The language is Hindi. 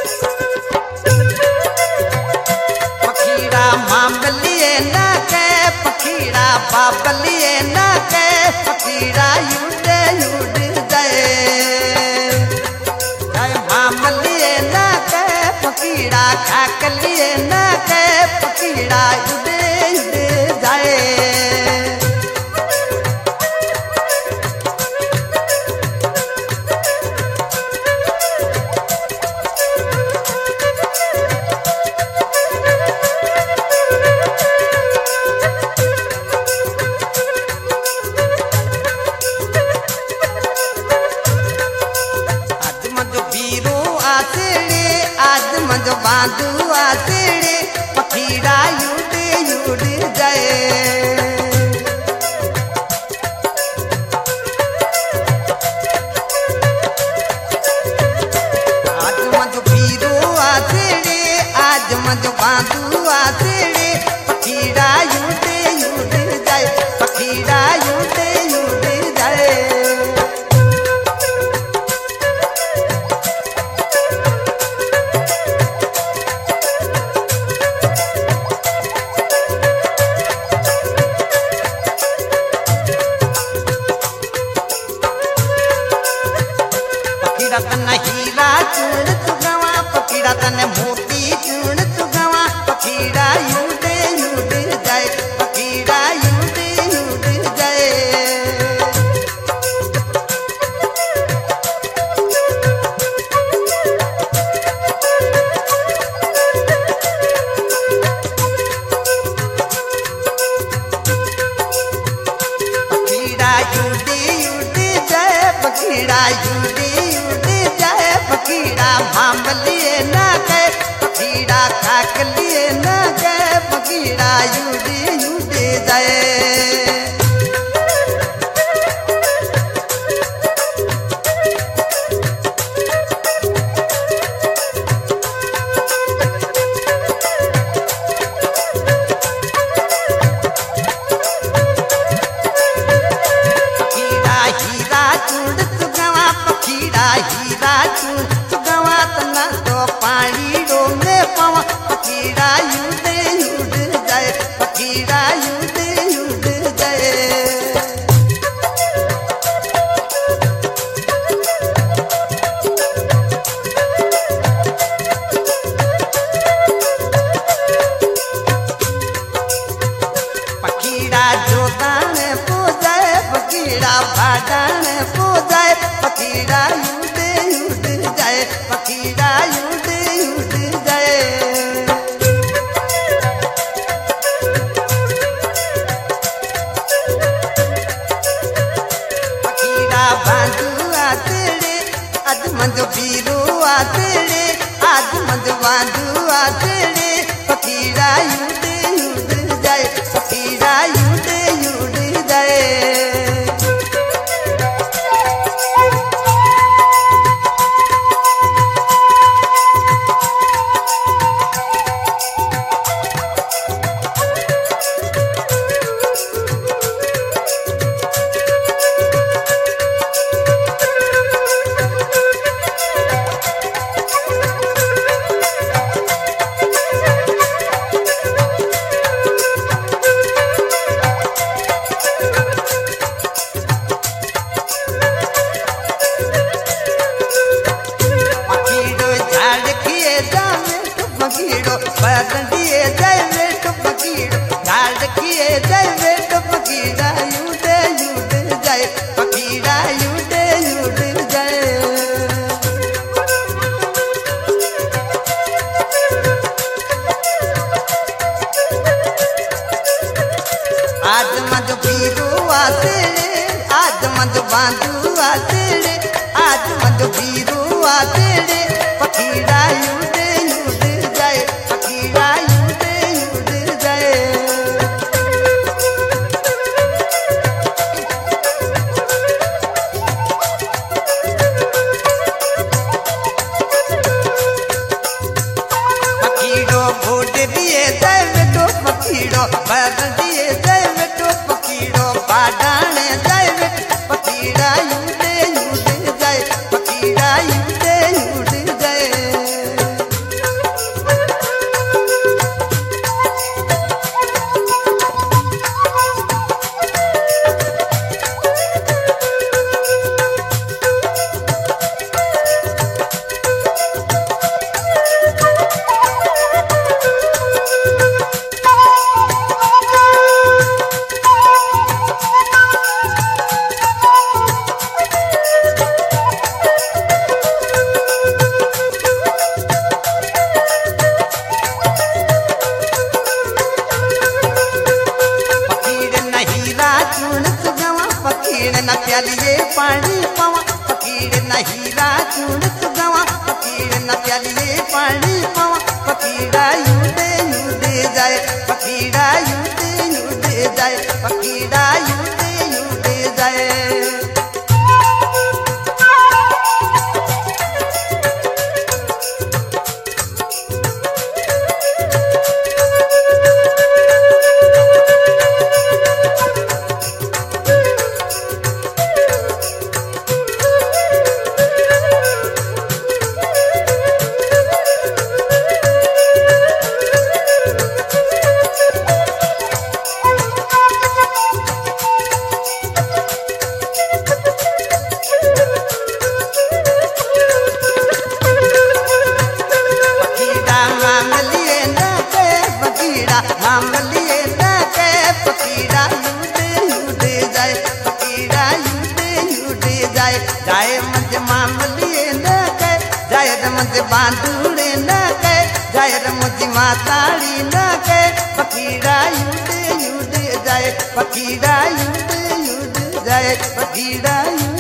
पखीड़ा मामलिए न के पखीड़ा बाबलिए न के पखीड़ा युडे युड जाए मामलिए न के पखीड़ा खाकलिए न के पखीड़ा युडे युड जाए बांधू आसड़े पखीड़ा युड युड जाए आज मज पीरो आसड़े आज मज बांधू आसड़े पखीड़ा युड युड जाए पखीड़ा युड युड जाए हीरा चूड़ तुगवा पखीड़ा तने मोती चूड़ तुगवा पखीड़ा युड युड जाए पखीड़ा युड युड जाए पखीड़ा युड युड जाए पखीड़ा युड पखीड़ा मामलिए न गए पखीड़ा खाकलिए न गए पखीड़ा युड युड जाए पखीड़ा हीरा चूड़ तुगवा पखीड़ा हीरा चूड़ तो पानी डोंगे पवा पखीड़ा युड युड जाए पखीड़ा युड युड जाए पखीड़ा जोतान पो जाए पखीड़ा भाजान पो जाए पखीड़ा युड युड जाए पखीड़ा युड युड जाए पखीड़ा बांधू आसड़े आज मंद पीरो आसड़े आज मंद बांधू आसड़े पखीड़ा युड युड जाए पखीड़ा युड युड जाए हीरा चूड़त गवा फकीर न प्यालिए पानी पवा फकीरा यूदे यूदे जाए फकीरा यूदे यूदे जाए फकीरा यूदे यूदे जाए मामलिए न के फकीरा यूदे यूदे जाए फकीरा यूदे यूदे जाए जाए मुझे मामलिए न के जाए मुझे बांधुड़े न के जाए मुझे माताड़ी न के फकीरा यूदे यूदे जाए फकीरा यूदे यूदे जाए फकीरा